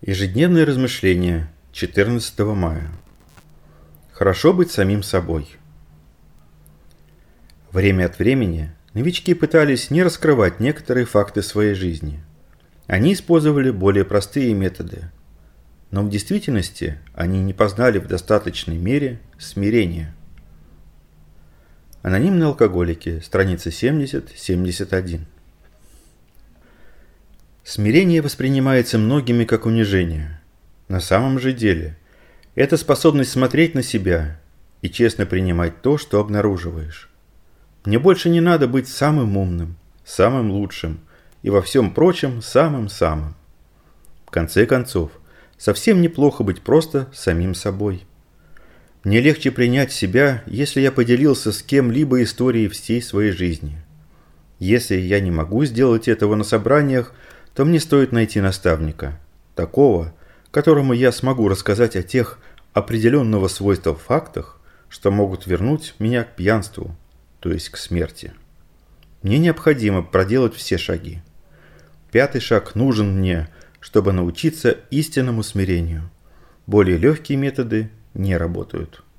Ежедневные размышления 14 мая. Хорошо быть самим собой. Время от времени новички пытались не раскрывать некоторые факты своей жизни. Они использовали более простые методы. Но в действительности они не познали в достаточной мере смирения. Анонимные алкоголики, страница 70-71. Смирение воспринимается многими как унижение. На самом же деле, это способность смотреть на себя и честно принимать то, что обнаруживаешь. Мне больше не надо быть самым умным, самым лучшим и во всем прочем самым-самым. В конце концов, совсем неплохо быть просто самим собой. Мне легче принять себя, если я поделился с кем-либо историей всей своей жизни. Если я не могу сделать этого на собраниях, то мне стоит найти наставника, такого, которому я смогу рассказать о тех определенного свойства фактах, что могут вернуть меня к пьянству, то есть к смерти. Мне необходимо проделать все шаги. 5-й шаг нужен мне, чтобы научиться истинному смирению. Более легкие методы не работают.